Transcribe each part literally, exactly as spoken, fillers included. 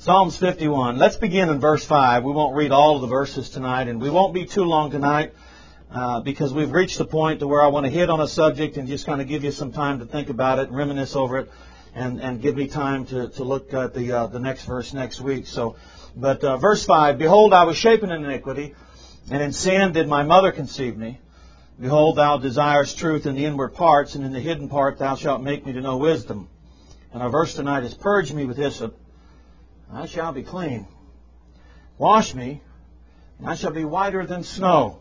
Psalms fifty-one. Let's begin in verse five. We won't read all of the verses tonight, and we won't be too long tonight uh, because we've reached the point to where I want to hit on a subject and just kind of give you some time to think about it and reminisce over it, and, and give me time to, to look at the uh, the next verse next week. So, but uh, verse five, Behold, I was shapen in iniquity, and in sin did my mother conceive me. Behold, thou desirest truth in the inward parts, and in the hidden part thou shalt make me to know wisdom. And our verse tonight is, Purge me with hyssop, and I shall be clean. Wash me, and I shall be whiter than snow.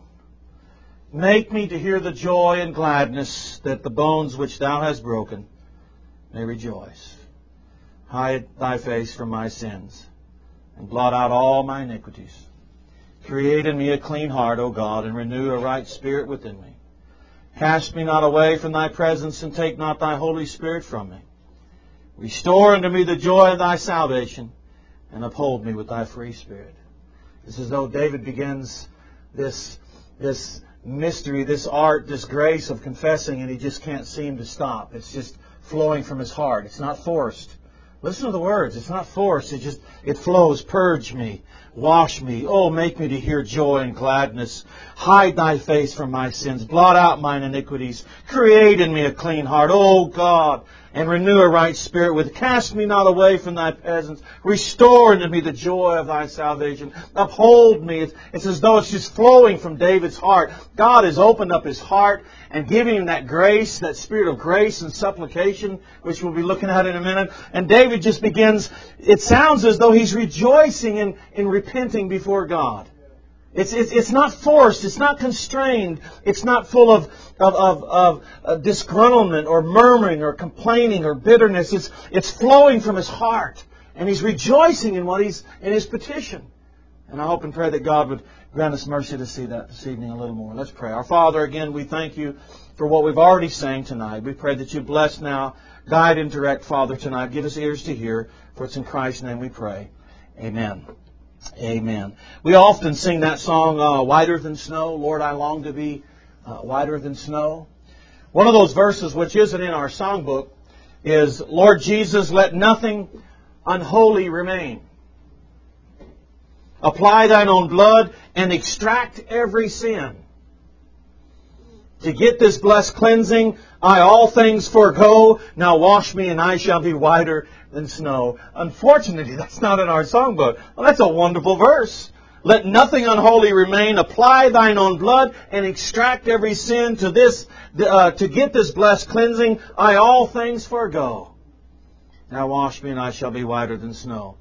Make me to hear the joy and gladness, that the bones which thou hast broken may rejoice. Hide thy face from my sins, and blot out all my iniquities. Create in me a clean heart, O God, and renew a right spirit within me. Cast me not away from thy presence, and take not thy Holy Spirit from me. Restore unto me the joy of thy salvation, and uphold me with thy free spirit. It's as though David begins this, this mystery, this art, this grace of confessing, and he just can't seem to stop. It's just flowing from his heart. It's not forced. Listen to the words. It's not forced. It just, it flows. Purge me. Wash me. Oh, make me to hear joy and gladness. Hide thy face from my sins. Blot out mine iniquities. Create in me a clean heart, O God, and renew a right spirit with. Cast me not away from thy presence. Restore unto me the joy of thy salvation. Uphold me. It's, it's as though it's just flowing from David's heart. God has opened up his heart and giving him that grace, that spirit of grace and supplication, which we'll be looking at in a minute. And David just begins, it sounds as though he's rejoicing in, in repenting before God. It's, it's, it's not forced. It's not constrained. It's not full of, of, of, of uh, disgruntlement or murmuring or complaining or bitterness. It's, it's flowing from his heart. And he's rejoicing in what he's, in his petition. And I hope and pray that God would grant us mercy to see that this evening a little more. Let's pray. Our Father, again, we thank you for what we've already sang tonight. We pray that you bless now, guide and direct, Father, tonight. Give us ears to hear. For it's in Christ's name we pray. Amen. Amen. We often sing that song, uh, Whiter Than Snow. Lord, I long to be uh, whiter than snow. One of those verses which isn't in our songbook is, Lord Jesus, let nothing unholy remain. Apply thine own blood and extract every sin. To get this blessed cleansing, I all things forego. Now wash me and I shall be whiter than snow. Unfortunately, that's not in our songbook. Well, that's a wonderful verse. Let nothing unholy remain. Apply thine own blood and extract every sin. To this, uh, to get this blessed cleansing, I all things forego. Now wash me and I shall be whiter than snow.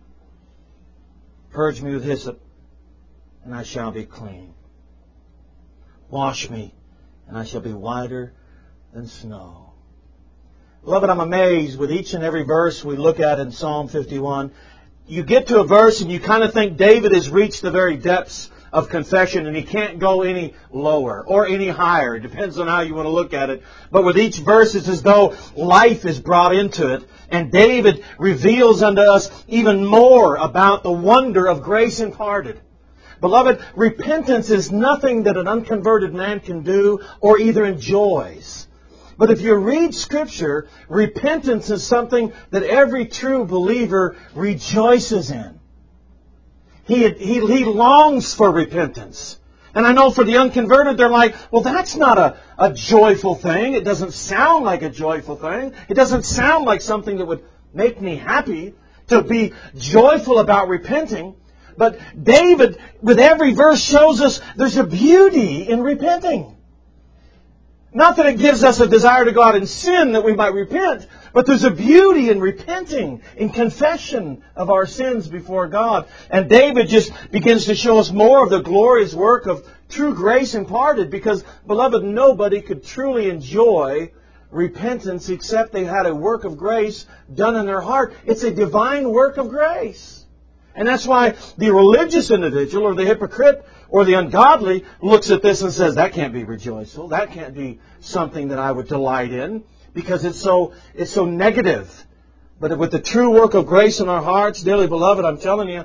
Purge me with hyssop, and I shall be clean. Wash me, and I shall be whiter than snow. Beloved, I'm amazed with each and every verse we look at in Psalm fifty-one. You get to a verse and you kind of think David has reached the very depths of confession and he can't go any lower or any higher. It depends on how you want to look at it. But with each verse, it's as though life is brought into it. And David reveals unto us even more about the wonder of grace imparted. Beloved, repentance is nothing that an unconverted man can do or either enjoys. But if you read Scripture, repentance is something that every true believer rejoices in. He, he, he longs for repentance. And I know for the unconverted, they're like, well, that's not a, a joyful thing. It doesn't sound like a joyful thing. It doesn't sound like something that would make me happy to be joyful about repenting. But David, with every verse, shows us there's a beauty in repenting. Not that it gives us a desire to go out and sin that we might repent, but there's a beauty in repenting, in confession of our sins before God. And David just begins to show us more of the glorious work of true grace imparted, because, beloved, nobody could truly enjoy repentance except they had a work of grace done in their heart. It's a divine work of grace. And that's why the religious individual or the hypocrite or the ungodly looks at this and says, that can't be rejoiceful. That can't be something that I would delight in, because it's so it's so negative. But with the true work of grace in our hearts, dearly beloved, I'm telling you,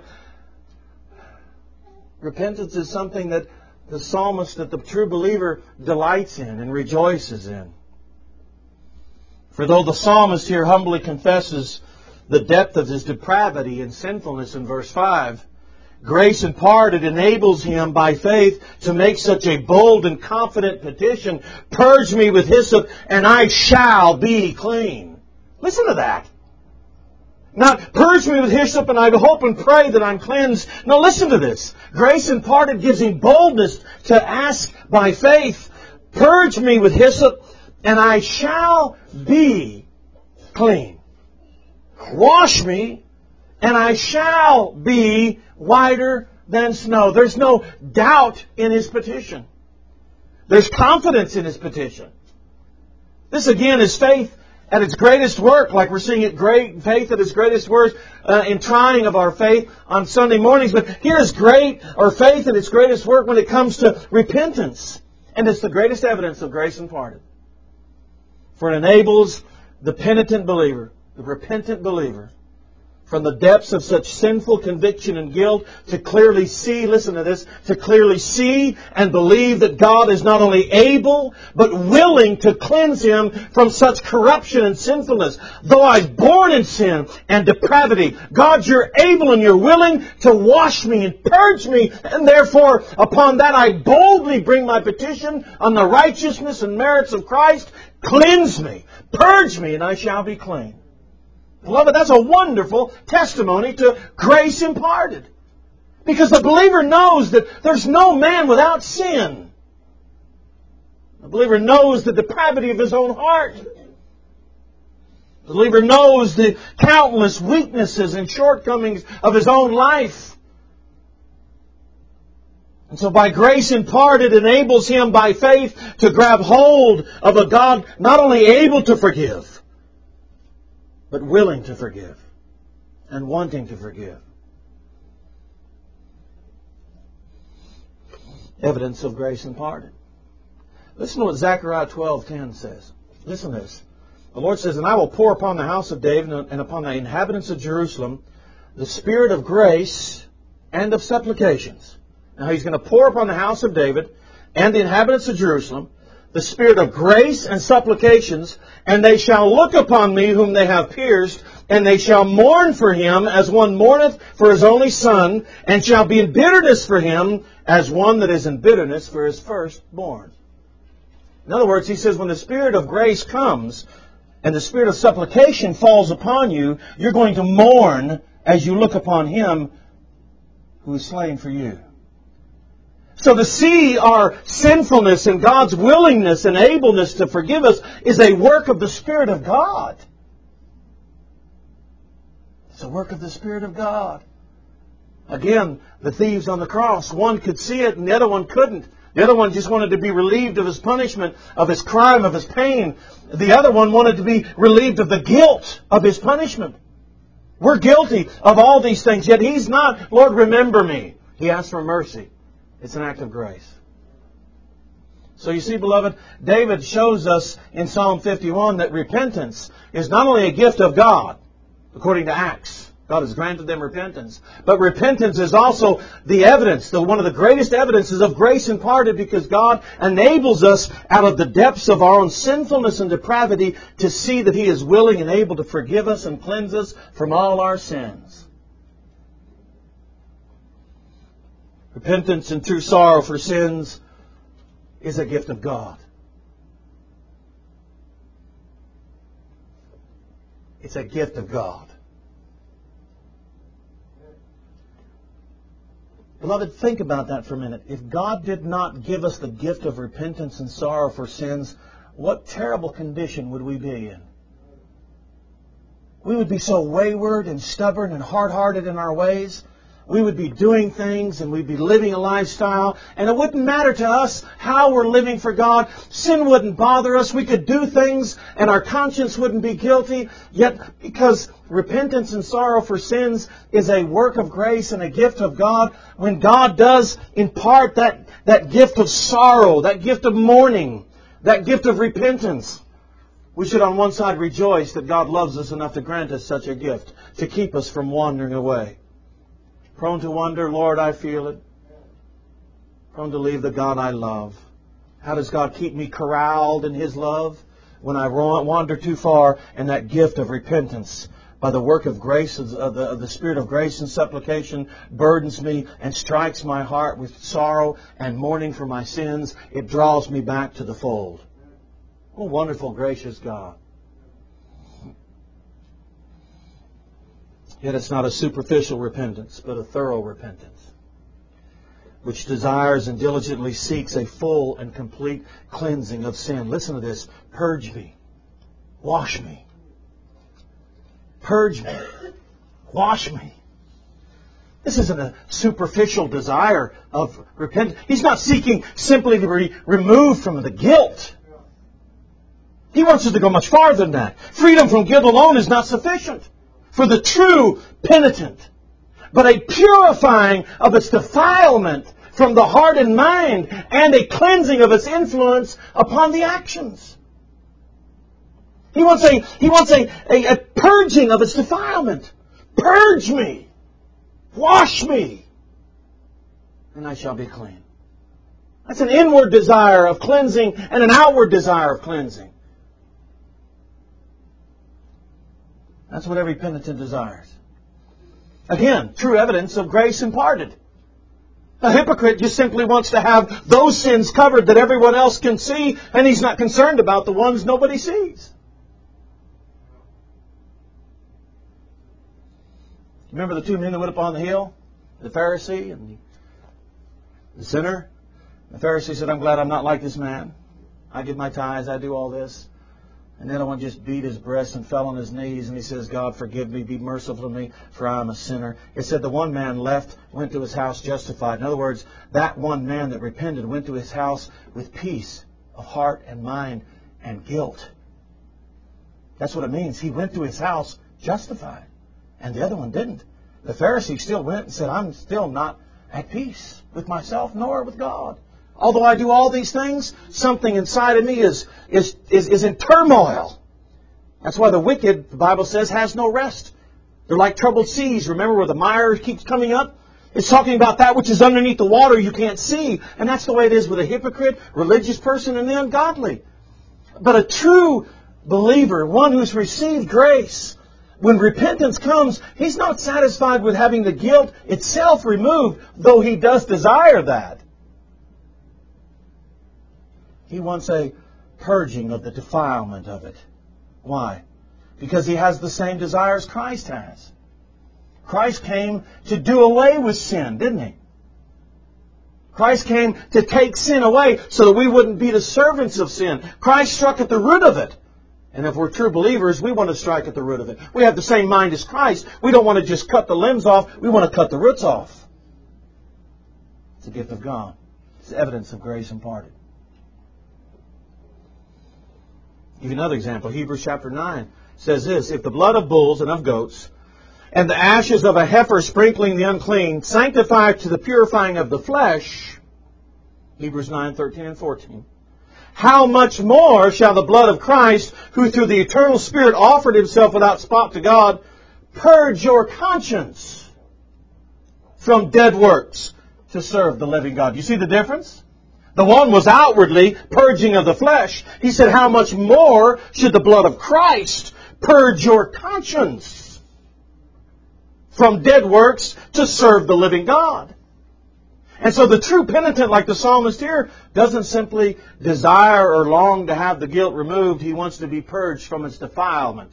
repentance is something that the psalmist, that the true believer delights in and rejoices in. For though the psalmist here humbly confesses the depth of his depravity and sinfulness in verse five. Grace imparted enables him by faith to make such a bold and confident petition, purge me with hyssop and I shall be clean. Listen to that. Not purge me with hyssop and I hope and pray that I'm cleansed. No, listen to this. Grace imparted gives him boldness to ask by faith, purge me with hyssop and I shall be clean. Wash me and I shall be whiter than snow. There's no doubt in his petition. There's confidence in his petition. This again is faith at its greatest work, like we're seeing it great faith at its greatest work uh, in trying of our faith on Sunday mornings. But here's great or faith at its greatest work when it comes to repentance. And it's the greatest evidence of grace imparted. For it enables the penitent believer, the repentant believer, from the depths of such sinful conviction and guilt to clearly see, listen to this, to clearly see and believe that God is not only able, but willing to cleanse him from such corruption and sinfulness. Though I was born in sin and depravity, God, you're able and you're willing to wash me and purge me, and therefore upon that I boldly bring my petition on the righteousness and merits of Christ. Cleanse me, purge me, and I shall be clean. Beloved, that's a wonderful testimony to grace imparted. Because the believer knows that there's no man without sin. The believer knows the depravity of his own heart. The believer knows the countless weaknesses and shortcomings of his own life. And so by grace imparted enables him by faith to grab hold of a God not only able to forgive, but willing to forgive and wanting to forgive. Evidence of grace imparted. Listen to what Zechariah twelve ten says. Listen to this. The Lord says, and I will pour upon the house of David and upon the inhabitants of Jerusalem the spirit of grace and of supplications. Now he's going to pour upon the house of David and the inhabitants of Jerusalem the spirit of grace and supplications, and they shall look upon me whom they have pierced, and they shall mourn for him as one mourneth for his only son, and shall be in bitterness for him as one that is in bitterness for his firstborn. In other words, he says when the spirit of grace comes and the spirit of supplication falls upon you, you're going to mourn as you look upon him who is slain for you. So to see our sinfulness and God's willingness and ableness to forgive us is a work of the Spirit of God. It's a work of the Spirit of God. Again, the thieves on the cross, one could see it and the other one couldn't. The other one just wanted to be relieved of his punishment, of his crime, of his pain. The other one wanted to be relieved of the guilt of his punishment. We're guilty of all these things, yet he's not, Lord, remember me. He asks for mercy. It's an act of grace. So you see, beloved, David shows us in Psalm fifty-one that repentance is not only a gift of God, according to Acts. God has granted them repentance. But repentance is also the evidence, the one of the greatest evidences of grace imparted, because God enables us out of the depths of our own sinfulness and depravity to see that He is willing and able to forgive us and cleanse us from all our sins. Repentance and true sorrow for sins is a gift of God. It's a gift of God. Beloved, think about that for a minute. If God did not give us the gift of repentance and sorrow for sins, what terrible condition would we be in? We would be so wayward and stubborn and hard-hearted in our ways. We would be doing things and we'd be living a lifestyle, and it wouldn't matter to us how we're living for God. Sin wouldn't bother us. We could do things and our conscience wouldn't be guilty. Yet because repentance and sorrow for sins is a work of grace and a gift of God, when God does impart that, that gift of sorrow, that gift of mourning, that gift of repentance, we should on one side rejoice that God loves us enough to grant us such a gift, to keep us from wandering away. Prone to wonder, Lord, I feel it. Prone to leave the God I love. How does God keep me corralled in His love? When I wander too far, and that gift of repentance by the work of grace, of the, of the Spirit of grace and supplication, burdens me and strikes my heart with sorrow and mourning for my sins. It draws me back to the fold. Oh, wonderful, gracious God. Yet it's not a superficial repentance, but a thorough repentance, which desires and diligently seeks a full and complete cleansing of sin. Listen to this. Purge me. Wash me. Purge me. Wash me. This isn't a superficial desire of repentance. He's not seeking simply to be removed from the guilt. He wants us to go much farther than that. Freedom from guilt alone is not sufficient for the true penitent, but a purifying of its defilement from the heart and mind, and a cleansing of its influence upon the actions. He wants a, he wants a, a, a purging of its defilement. Purge me. Wash me. And I shall be clean. That's an inward desire of cleansing and an outward desire of cleansing. That's what every penitent desires. Again, true evidence of grace imparted. A hypocrite just simply wants to have those sins covered that everyone else can see, and he's not concerned about the ones nobody sees. Remember the two men that went up on the hill? The Pharisee and the sinner? The Pharisee said, I'm glad I'm not like this man. I give my tithes, I do all this. And the other one just beat his breast and fell on his knees, and he says, God, forgive me, be merciful to me, for I am a sinner. It said the one man left, went to his house justified. In other words, that one man that repented went to his house with peace of heart and mind and guilt. That's what it means. He went to his house justified, and the other one didn't. The Pharisee still went and said, I'm still not at peace with myself nor with God. Although I do all these things, something inside of me is, is, is, is in turmoil. That's why the wicked, the Bible says, has no rest. They're like troubled seas. Remember where the mire keeps coming up? It's talking about that which is underneath the water you can't see. And that's the way it is with a hypocrite, religious person, and the ungodly. But a true believer, one who's received grace, when repentance comes, he's not satisfied with having the guilt itself removed, though he does desire that. He wants a purging of the defilement of it. Why? Because he has the same desires Christ has. Christ came to do away with sin, didn't he? Christ came to take sin away so that we wouldn't be the servants of sin. Christ struck at the root of it. And if we're true believers, we want to strike at the root of it. We have the same mind as Christ. We don't want to just cut the limbs off. We want to cut the roots off. It's a gift of God. It's evidence of grace imparted. Give you another example. Hebrews chapter nine says this, if the blood of bulls and of goats and the ashes of a heifer sprinkling the unclean sanctify to the purifying of the flesh, Hebrews nine, thirteen and fourteen, how much more shall the blood of Christ, who through the eternal Spirit offered himself without spot to God, purge your conscience from dead works to serve the living God. You see the difference? The one was outwardly purging of the flesh. He said, how much more should the blood of Christ purge your conscience from dead works to serve the living God? And so the true penitent, like the psalmist here, doesn't simply desire or long to have the guilt removed. He wants to be purged from its defilement.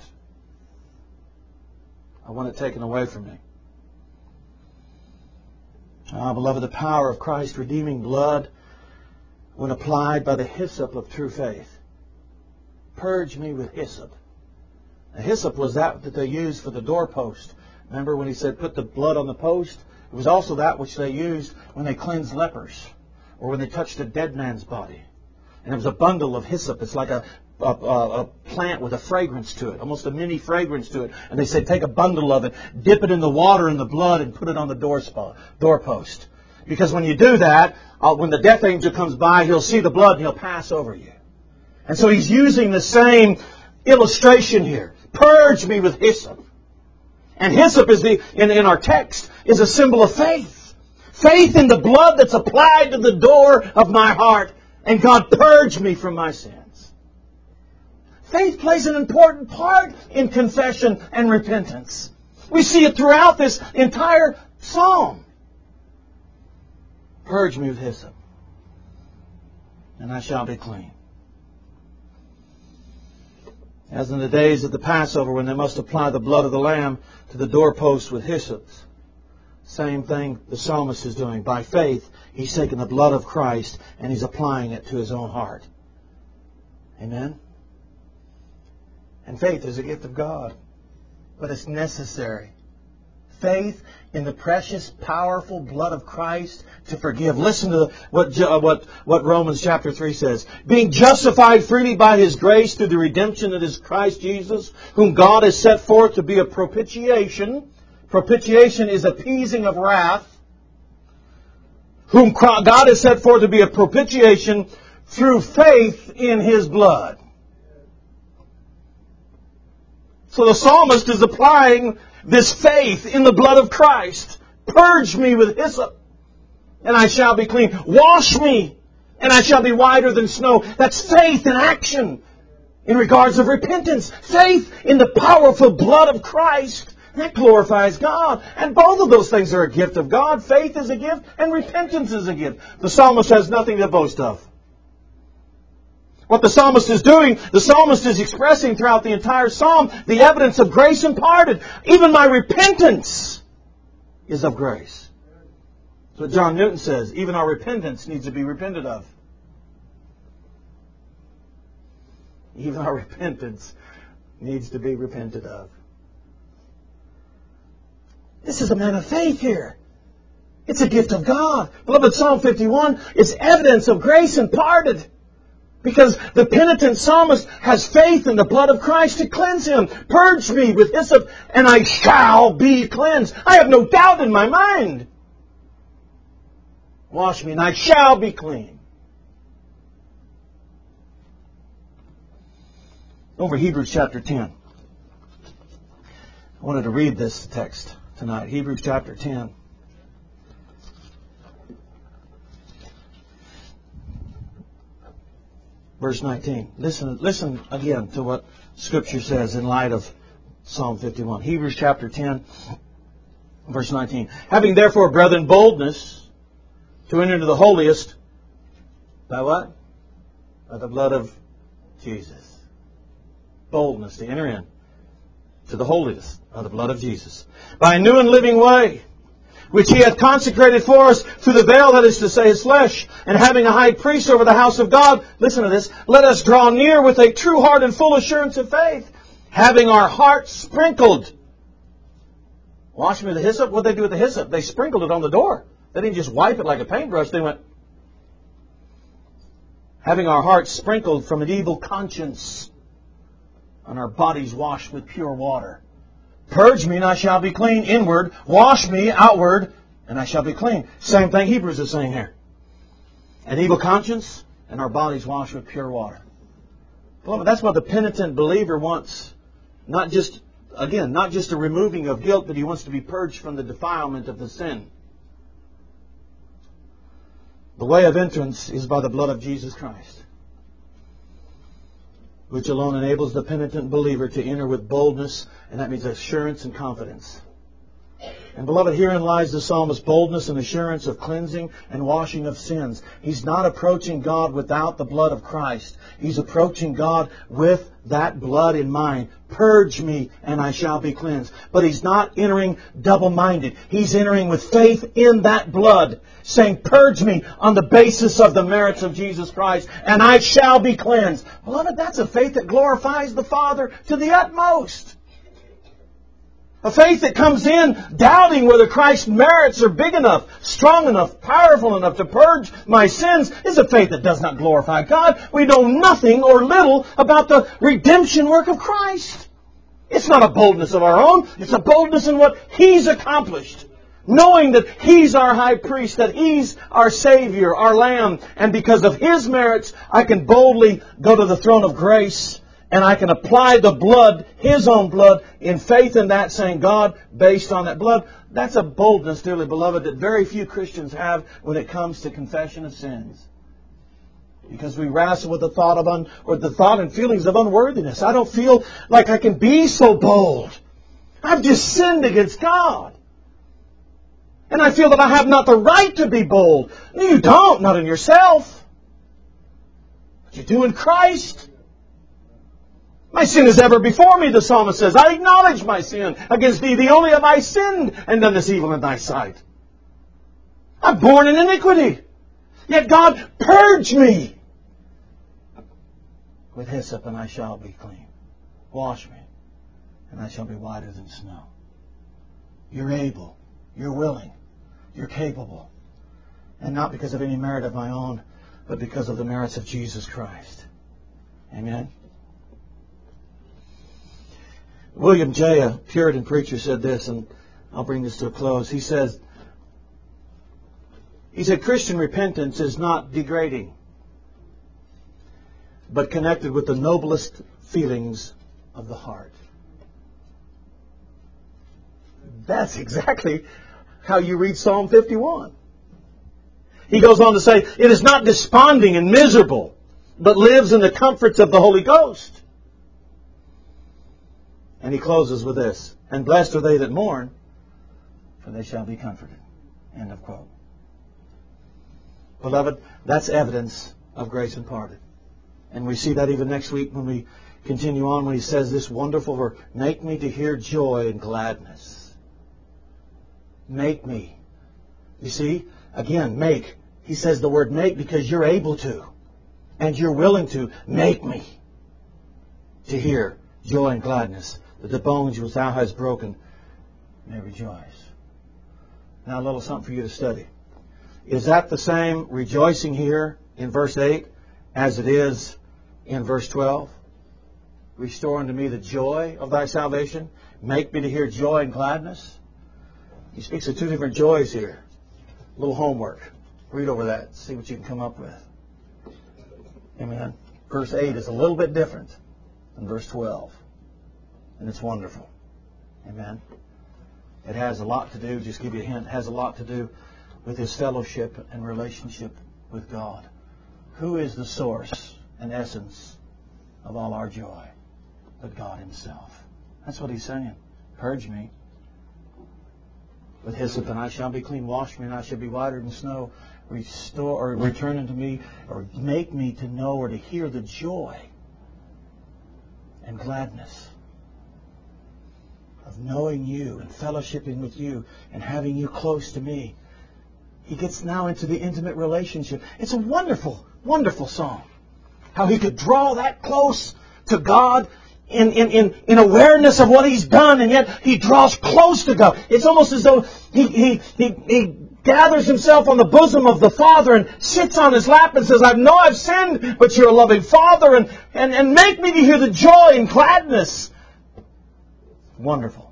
I want it taken away from me. Ah, beloved, the power of Christ's redeeming blood, when applied by the hyssop of true faith. Purge me with hyssop. The hyssop was that that they used for the doorpost. Remember when he said put the blood on the post? It was also that which they used when they cleansed lepers or when they touched a dead man's body. And it was a bundle of hyssop. It's like a, a, a plant with a fragrance to it, almost a mini fragrance to it. And they said take a bundle of it, dip it in the water and the blood and put it on the door spot, doorpost. Because when you do that, uh, when the death angel comes by, he'll see the blood and he'll pass over you. And so he's using the same illustration here. Purge me with hyssop. And hyssop is the in, in our text is a symbol of faith. Faith in the blood that's applied to the door of my heart. And God, purge me from my sins. Faith plays an important part in confession and repentance. We see it throughout this entire psalm. Purge me with hyssop, and I shall be clean. As in the days of the Passover, when they must apply the blood of the lamb to the doorpost with hyssop, same thing the psalmist is doing. By faith, he's taking the blood of Christ and he's applying it to his own heart. Amen? And faith is a gift of God, but it's necessary. Faith in the precious, powerful blood of Christ to forgive. Listen to what, what, what Romans chapter three says. Being justified freely by His grace through the redemption that is Christ Jesus, whom God has set forth to be a propitiation. Propitiation is appeasing of wrath. Whom God has set forth to be a propitiation through faith in His blood. So the psalmist is applying this faith in the blood of Christ. Purge me with hyssop, and I shall be clean. Wash me, and I shall be whiter than snow. That's faith in action in regards of repentance. Faith in the powerful blood of Christ. That glorifies God. And both of those things are a gift of God. Faith is a gift, and repentance is a gift. The psalmist has nothing to boast of. What the psalmist is doing, the psalmist is expressing throughout the entire psalm the evidence of grace imparted. Even my repentance is of grace. That's what John Newton says. Even our repentance needs to be repented of. Even our repentance needs to be repented of. This is a man of faith here. It's a gift of God. Beloved, Psalm fifty-one is evidence of grace imparted. Because the penitent psalmist has faith in the blood of Christ to cleanse him. Purge me with hyssop, and I shall be cleansed. I have no doubt in my mind. Wash me, and I shall be clean. Over Hebrews chapter ten. I wanted to read this text tonight. Hebrews chapter ten. Verse nineteen. Listen, listen again to what Scripture says in light of Psalm fifty-one. Hebrews chapter ten, verse nineteen. Having therefore, brethren, boldness to enter into the holiest by what? By the blood of Jesus. Boldness to enter in to the holiest by the blood of Jesus. By a new and living way, which He hath consecrated for us through the veil, that is to say, His flesh, and having a high priest over the house of God, listen to this, let us draw near with a true heart and full assurance of faith, having our hearts sprinkled. Wash me with the hyssop. What did they do with the hyssop? They sprinkled it on the door. They didn't just wipe it like a paintbrush. They went, having our hearts sprinkled from an evil conscience, and our bodies washed with pure water. Purge me, and I shall be clean inward. Wash me outward, and I shall be clean. Same thing Hebrews is saying here. An evil conscience, and our bodies washed with pure water. Well, that's what the penitent believer wants. Not just, again, not just a removing of guilt, but he wants to be purged from the defilement of the sin. The way of entrance is by the blood of Jesus Christ, which alone enables the penitent believer to enter with boldness, and that means assurance and confidence. And beloved, herein lies the psalmist's boldness and assurance of cleansing and washing of sins. He's not approaching God without the blood of Christ. He's approaching God with that blood in mind. Purge me, and I shall be cleansed. But he's not entering double-minded. He's entering with faith in that blood, saying, purge me on the basis of the merits of Jesus Christ, and I shall be cleansed. Beloved, that's a faith that glorifies the Father to the utmost. A faith that comes in doubting whether Christ's merits are big enough, strong enough, powerful enough to purge my sins is a faith that does not glorify God. We know nothing or little about the redemption work of Christ. It's not a boldness of our own. It's a boldness in what He's accomplished. Knowing that He's our high priest, that He's our Savior, our Lamb, and because of His merits, I can boldly go to the throne of grace. And I can apply the blood, His own blood, in faith in that, saying, God, based on that blood. That's a boldness, dearly beloved, that very few Christians have when it comes to confession of sins. Because we wrestle with the thought of un, or the thought and feelings of unworthiness. I don't feel like I can be so bold. I've just sinned against God. And I feel that I have not the right to be bold. No, you don't, not in yourself. But you do in Christ. My sin is ever before me, the psalmist says. I acknowledge my sin against Thee. Thee only have I sinned and done this evil in Thy sight. I'm born in iniquity. Yet God, purge me with hyssop and I shall be clean. Wash me and I shall be whiter than snow. You're able. You're willing. You're capable. And not because of any merit of my own, but because of the merits of Jesus Christ. Amen. William Jay, a Puritan preacher, said this, and I'll bring this to a close. He says, he said, Christian repentance is not degrading, but connected with the noblest feelings of the heart. That's exactly how you read Psalm fifty-one. He goes on to say, it is not desponding and miserable, but lives in the comforts of the Holy Ghost. And he closes with this, and blessed are they that mourn, for they shall be comforted. End of quote. Beloved, that's evidence of grace imparted. And we see that even next week when we continue on, when he says this wonderful verse, make me to hear joy and gladness. Make me. You see, again, make. He says the word make because you're able to. And you're willing to. Make me to hear joy and gladness, that the bones which Thou hast broken may rejoice. Now a little something for you to study. Is that the same rejoicing here in verse eight as it is in verse twelve? Restore unto me the joy of Thy salvation. Make me to hear joy and gladness. He speaks of two different joys here. A little homework. Read over that. See what you can come up with. Amen. Verse eight is a little bit different than verse twelve. And it's wonderful. Amen. It has a lot to do, just give you a hint, it has a lot to do with His fellowship and relationship with God. Who is the source and essence of all our joy? But God Himself. That's what He's saying. Purge me with hyssop and I shall be clean. Wash me and I shall be whiter than snow. Restore or return unto me, or make me to know or to hear the joy and gladness of knowing You and fellowshipping with You and having You close to me. He gets now into the intimate relationship. It's a wonderful, wonderful song. How he could draw that close to God in, in, in, in awareness of what He's done, and yet He draws close to God. It's almost as though he, he, he, he gathers himself on the bosom of the Father and sits on His lap and says, I know I've sinned, but You're a loving Father, and, and, and make me to hear the joy and gladness. Wonderful.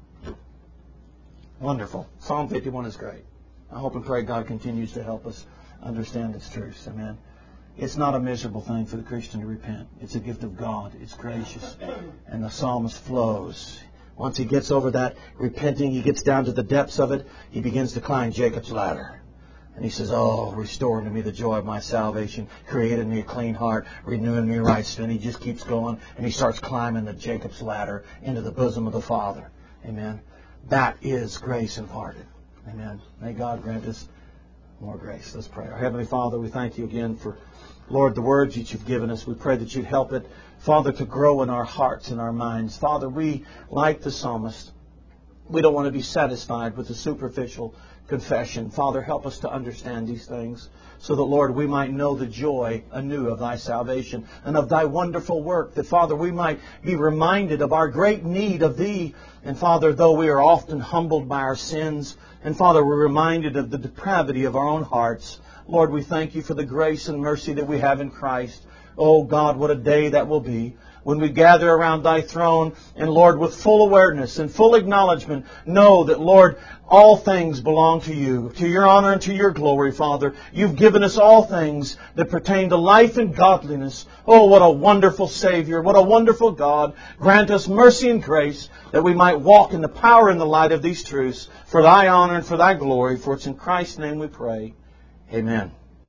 Wonderful. Psalm fifty-one is great. I hope and pray God continues to help us understand its truths. Amen. It's not a miserable thing for the Christian to repent. It's a gift of God. It's gracious. And the psalmist flows. Once he gets over that repenting, he gets down to the depths of it, he begins to climb Jacob's ladder. And he says, oh, restore unto me the joy of my salvation. Create in me a clean heart. Renew in me a right spirit. And he just keeps going. And he starts climbing the Jacob's ladder into the bosom of the Father. Amen. That is grace imparted. Amen. May God grant us more grace. Let's pray. Our Heavenly Father, we thank You again for, Lord, the words that You've given us. We pray that You'd help it, Father, to grow in our hearts and our minds. Father, we, like the psalmist, we don't want to be satisfied with the superficial confession. Father, help us to understand these things so that, Lord, we might know the joy anew of Thy salvation and of Thy wonderful work. That, Father, we might be reminded of our great need of Thee. And, Father, though we are often humbled by our sins, and, Father, we're reminded of the depravity of our own hearts, Lord, we thank You for the grace and mercy that we have in Christ. Oh, God, what a day that will be when we gather around Thy throne and, Lord, with full awareness and full acknowledgement, know that, Lord, all things belong to You, to Your honor and to Your glory, Father. You've given us all things that pertain to life and godliness. Oh, what a wonderful Savior, what a wonderful God. Grant us mercy and grace that we might walk in the power and the light of these truths for Thy honor and for Thy glory. For it's in Christ's name we pray. Amen.